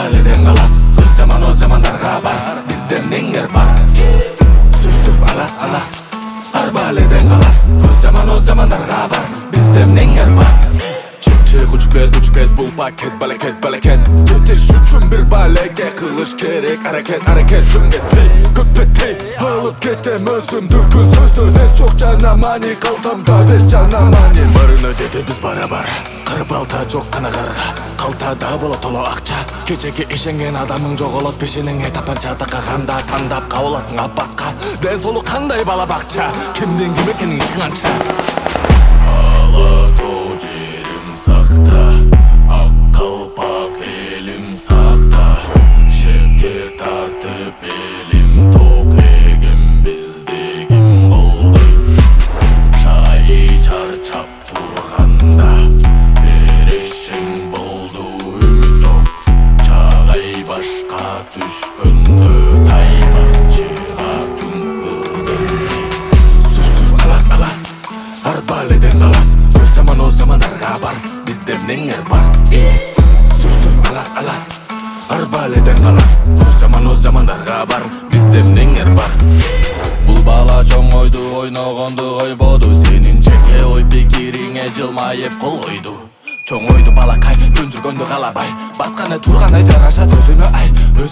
Арбаледен калас, көз жаман оз жамандарга бар, бизде эмнеңер бар. Сүп алас алас, арбаледен калас, көз жаман оз жамандарга бар, бизде эмнеңер бар. Чек учпет бул пакет балекет жетиш үчүн бир балеге кылыш керек аракет жөнгетпей көкпеттей алып кетем өзүмдүкү сөздө вес жок жана мани калтамда вес жана мани барына жетебиз бара кырбалта жок кана карга калтада болот толо акча кечеге ишенген адамың жоголот пешениңе тапанча такаганда тандап кабыласың аппаска ден соолук кандай бала бакча кимдин ким экенин ишканча сакта, ак калпак элим сакта, шепкер тартып элим ток эгем бизде ким болду. Чай чарчап турганда берешең болду үмүт жок. Чагай башка түшкөндө таймас чыга түнкүргөндө. Суп алас арбаледен калас, көз жаман оз жамандарга бар, бизде эмнеңер бар. Суп алас арбаледен калас, көз жаман оз жамандарга бар, бизде эмнеңер бар. Бул бала чоңойду ойногонду койбоду, сенин жеке ой пикириңе жылмайып кол койду. Чоңойду балакай, жөн жүргөндү калабай, басканы турганы жарашат өзүнө ай.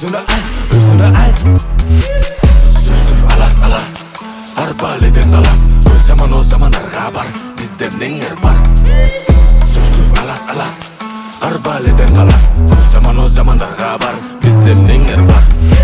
Суп алас арбаледен калас, көз жаман оз жамандарга бар, бизде эмнеңер бар. Суп алас арбаледен калас, көз жаман оз жамандарга бар, бизде эмнеңер бар.